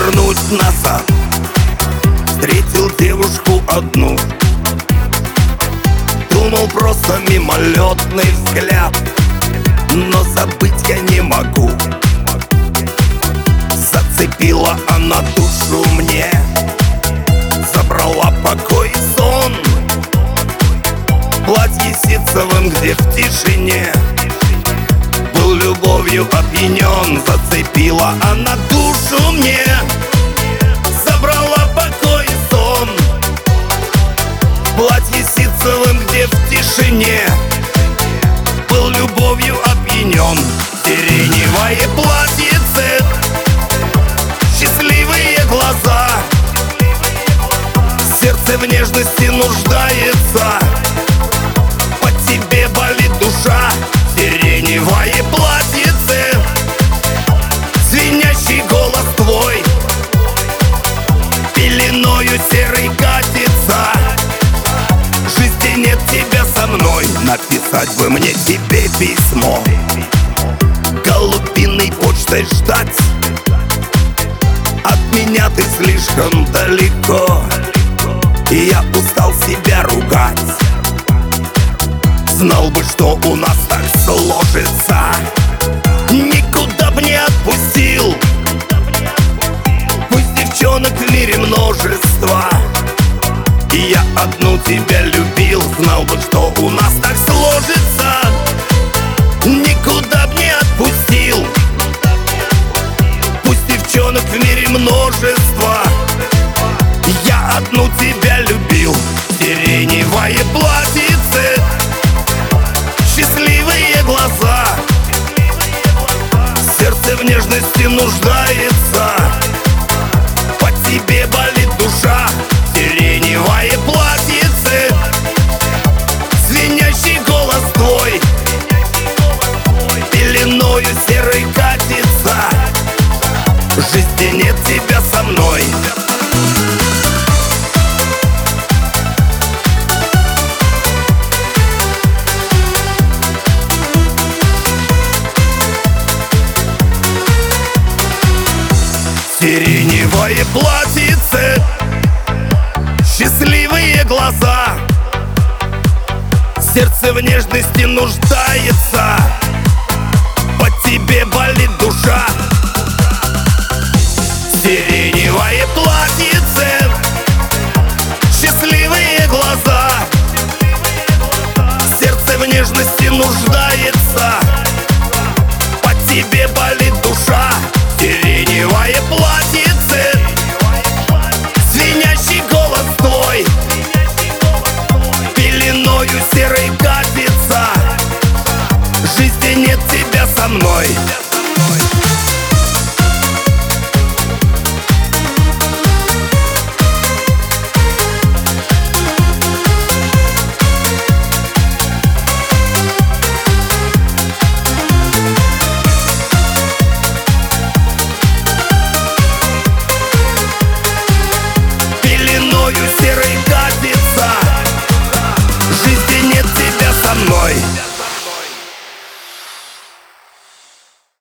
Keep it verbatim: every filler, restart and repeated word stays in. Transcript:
вернуть назад. Встретил девушку одну, думал просто мимолетный взгляд, но забыть я не могу. Зацепила она душу мне, забрала покой и сон. Платье ситцевым, где в тишине был любовью опьянен. Зацепила она душу мне, забрала покой и сон. Платье ситцевым, где в тишине был любовью опьянен. Сиреневое платьице, счастливые глаза, сердце в нежности нуждается, по тебе болит душа. Сиреневое платьице, звенящий голос твой, пеленою серой катится. Жизни нет тебя со мной. Написать бы мне тебе письмо, голубиной почтой ждать. От меня ты слишком далеко, и я устал себя ругать. Знал бы, что у нас так сложится, никуда б не отпустил. Пусть девчонок в мире множество, и я одну тебя любил. Знал бы, что у нас так сложится, никуда б не отпустил. Пусть девчонок в мире множество, я одну тебя любил. Сиреневое платьице, счастливые глаза, сердце в нежности нуждается, по тебе болит душа. Сиреневое платьице, звенящий голос твой, пеленою серой катится. Жизни нет тебя со мной. Сиреневое платьице, счастливые глаза, сердце в нежности нуждается, по тебе болит душа. Сиреневое платьице, счастливые глаза, сердце в нежности нуждается, по тебе болит душа. Сиреневое платьице, звенящий голос твой, пеленою серой катится. Жизни нет тебя со мной. Серой катится, жизни нет тебя со мной.